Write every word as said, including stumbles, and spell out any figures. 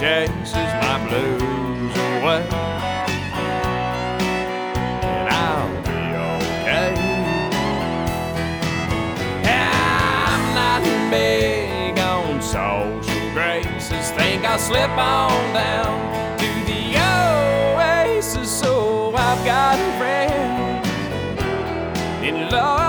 chases my blues away, and I'll be okay. I'm not big on social graces. Think I'll slip on down to the oasis, so I've got a friend in love.